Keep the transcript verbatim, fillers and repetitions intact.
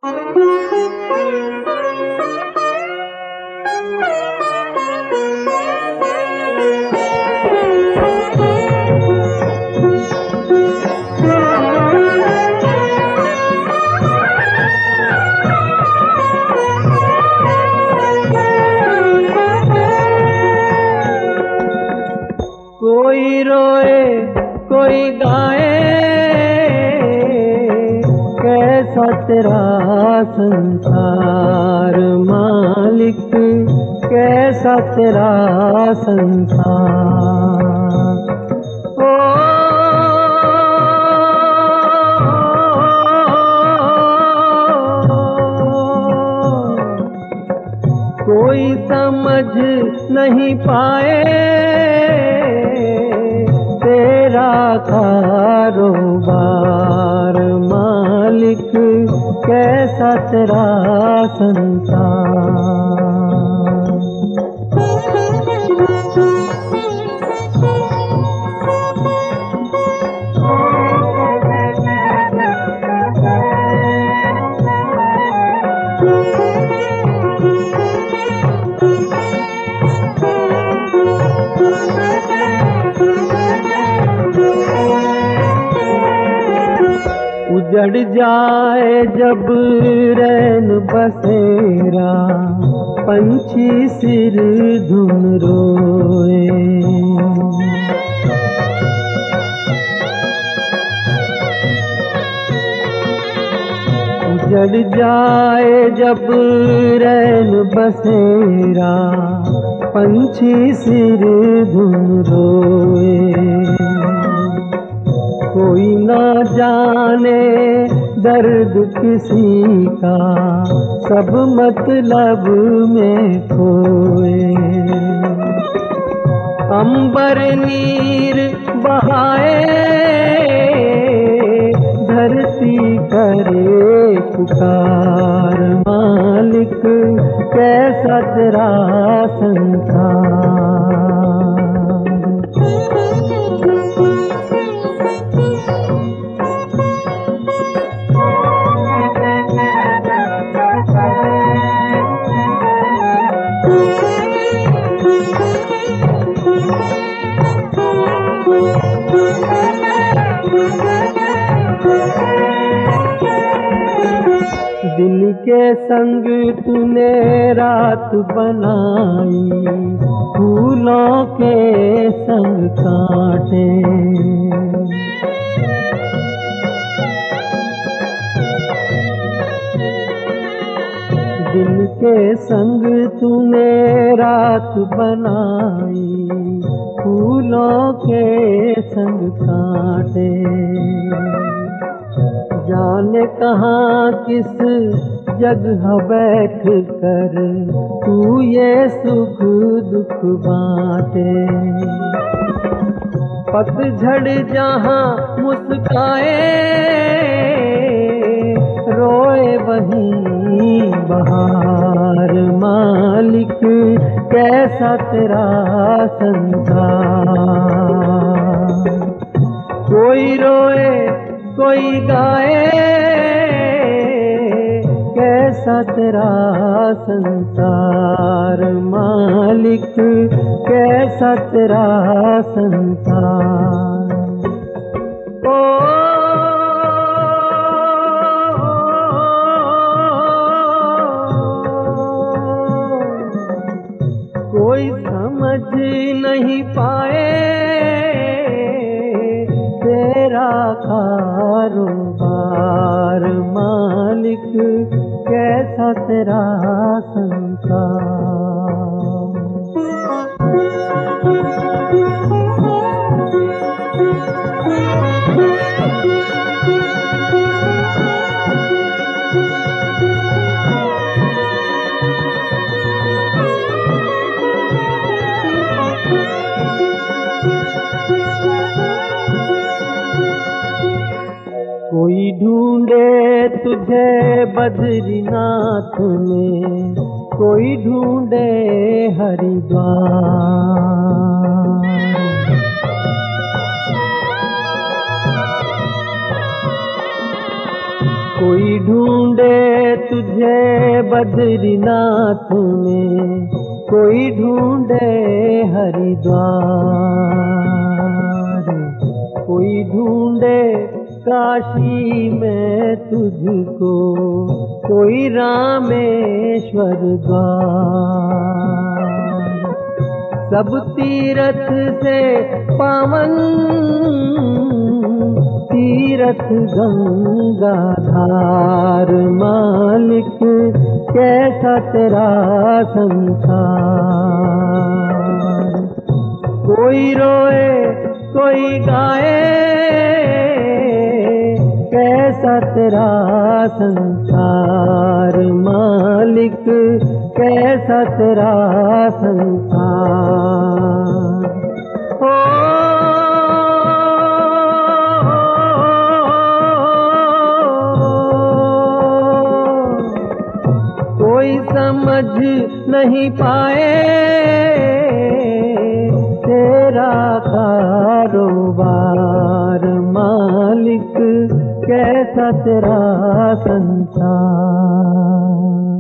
कोई रोए कोई गाए, कैसा तेरा संसार मालिक, कैसा तेरा संसार। ओ कोई समझ नहीं पाए तेरा कारोबार मालिक, कैसा तेरा संसार। उजड़ जाए जब रैन बसेरा, पंछी सिर धुन रोए। उजड़ जाए जब रैन बसेरा, पंछी सिर धुन रोए। कोई ना जाने दर्द किसी का, सब मतलब में खोए। अंबर नीर बहाए, धरती करे पुकार मालिक, कैसा तेरा संसार। दिन के संग तूने रात बनाई, फूलों के संग कांटे। दिन के संग तूने रात बनाई, फूलों के संग कांटे। जाने कहाँ किस जगह बैठ कर तू ये सुख दुख बांटे। पतझड़ जहाँ मुस्काए, रोए वहीं बहार मालिक, कैसा तेरा संसार। कोई रोए कोई गाए, कैसा तेरा संसार मालिक, कैसा तेरा संसार। ओ कोई समझ नहीं पाए तेरा कारोबार मालिक, कैसा तेरा संसार। कोई ढूंढे तुझे बद्रीनाथ में, कोई ढूंढे हरिद्वार। कोई ढूंढे तुझे बद्रीनाथ में, कोई ढूंढे हरिद्वार, कोई ढूंढे काशी में तुझको, कोई रामेश्वर द्वार। सब तीरथ से पावन तीरथ गंगाधार, मालिक कैसा तेरा संसार। कोई रोए कोई गाए, कैसा तेरा संसार, मालिक कैसा तेरा संसार। ओ कोई समझ नहीं पाए तेरा कारोबार, मालिक कैसा तेरा संसार।